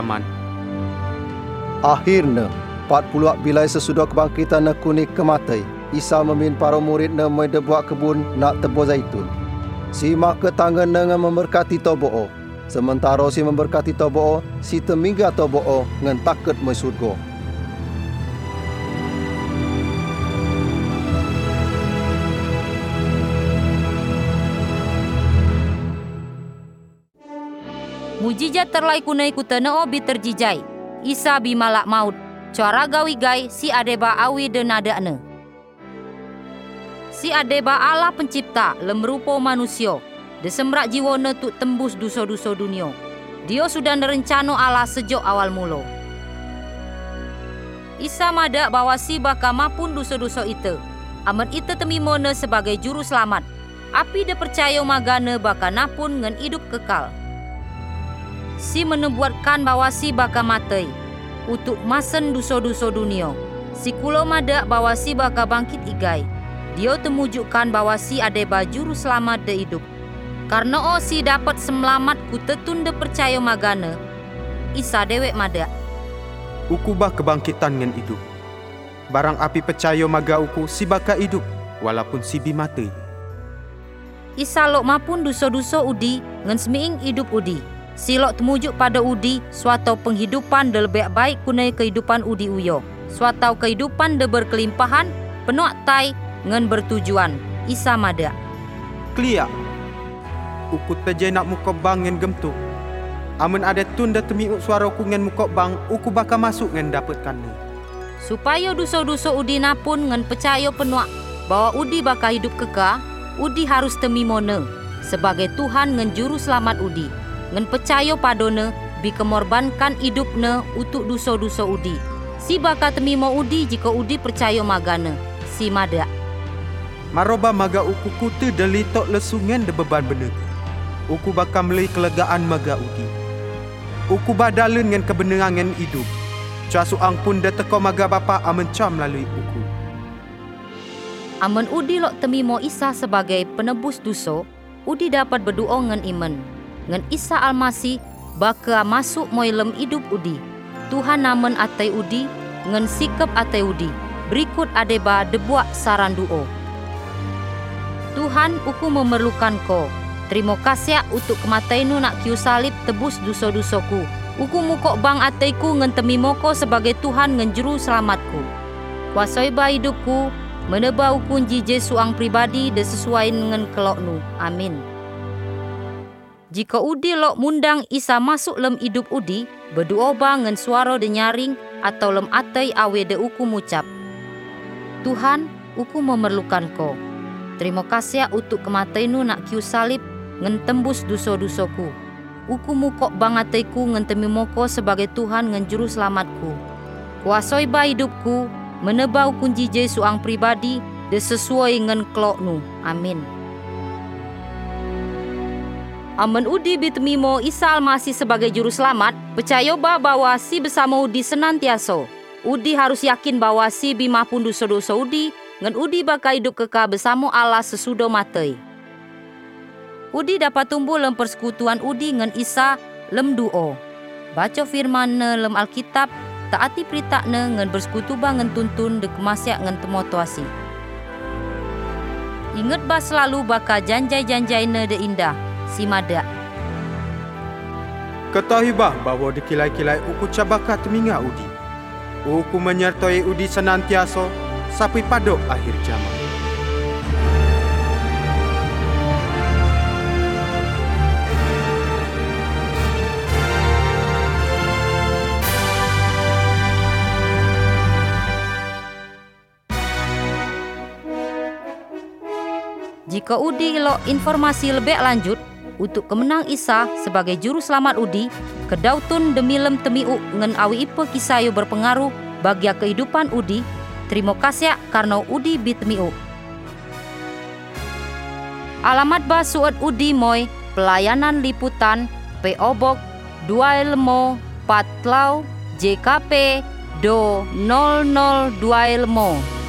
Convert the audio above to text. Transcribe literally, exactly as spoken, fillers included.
aman. Akhirnya, empat puluh bilai sesudah kebangkitan kunik kematai, Isa memin para muridnya mai buat kebun nak tebus zaitun. Si maka tangan dengan memberkati tobo'o. Sementara si memberkati tobo'o, si temingga tobo'o ngan takut mai surga. Mujizat terlai kunai kutana obi terjijai. Isa bi malak maut. Cara gawi gai si adeba awi denadakne. Si adeba Allah pencipta lemrupo manusia. Desembrak jiwana tu tembus dosa-dosa dunia. Dia sudah nerencano Allah sejak awal mula. Isa madak bahawa si baka mapun dosa-dosa itu. Aman itu temimona sebagai juru selamat. Api dia percaya magana baka napun ngan hidup kekal. Si menubuatkan bahawa si baka matai. Untuk masen dosa-dosa dunia. Si kulo madak bahawa si baka bangkit igai. Dia temujukkan bahawa si adeba juru selamat de hidup. Karena oh si dapat semelamat ku tetun de percaya magana. Isa dewek madak. Uku bah kebangkitan ngan hidup. Barang api percaya maga uku si baka hidup walaupun si bi mati. Isa lok mapun dosa-dosa udi ngan semiing hidup udi. Si lok temujuk pada udi suatu penghidupan de lebih baik kunai kehidupan udi uyo. Suatu kehidupan de berkelimpahan, penuh tai ngan bertujuan. Isa madak. Klia. Uku teje nak muka bang ngan gemtuk. Amun ada tun dah temiuk suara ku ngan muka bang, uku baka masuk ngan dapatkan ni. Supaya dosa-dosa udi napun ngan percaya penuh bahwa udi baka hidup kekal, udi harus temimona sebagai Tuhan ngan juru selamat udi. Ngan percaya padone bi kemorbankan hidupne untuk dosa-dosa udi. Si baka temimo udi jika udi percaya magana. Si madak. Maroba maga uku kutu delitok lesungan de beban bener. Uku bakal melai kelegaan maga uki. Uku badalun dengan kebenaran dengan hidup. Cua suang pun dah teko maga bapa amencam melalui uku. Amen udi lok temimo Isa sebagai penebus dosa, udi dapat berdoa ngan iman. Ngan Isa Almasih baka masuk moilem hidup udi. Tuhan namen atai udi, ngan sikap atai udi. Berikut adeba debuak saran doa. Tuhan, uku memerlukan ko. Terima kasih untuk kematianmu nak kiu salib tebus dosa-dosaku. Uku mukok bang ataiku ngan temimoko sebagai Tuhan ngan juru selamatku. Kuasai ba hidupku, meneba uku jije suang pribadi de sesuai dengan keloknu. Amin. Jika udi lok mundang Isa masuk lem hidup udi, berdoa bang ngan suara de nyaring atau lem atai awe de uku mucap. Tuhan, uku memerlukan ko. Terima kasih untuk kematianmu nak kiu salib ngan tembus dosa-dosaku. Uku mukok bangataiku ngan temimoko sebagai Tuhan ngan juru selamatku. Kuasai ba hidupku, meneba ukun jije suang pribadi de sesuai ngan keloknu. Amin. Amen udi bitemimo Isa Almasih sebagai juru selamat, percaya ba bahwa si bersama udi senantiasa. Udi harus yakin bahwa si bimapun dosa-dosa udi, ngan udi baka hidup kekal bersama Allah sesudah matai. Udi dapat tumbuh lem persekutuan udi ngan Isa lem doa. Baca firman-Ne lem Alkitab, taati perintah-Ne ngan bersekutu ba ngan tuntun de kemasiak ngan temotuasi. Ingat ba selalu baka janjai-janjai-Ne de indah, si madak. Ketahui bah bahawa de kilai-kilai uku cabaka teminga udi. Uku menyertai udi senantiasa sampai pada akhir zaman. Jika udi lo informasi lebih lanjut untuk kemenang Isa sebagai juru selamat udi, kedautun demi lem temiuk ngen awi ipe kisayo berpengaruh bagi kehidupan udi. Terima kasih karena udi bitemiuk. Alamat ba suat udi moy pelayanan liputan P O Box dua lima empat Lau J K P do nol nol dua lima.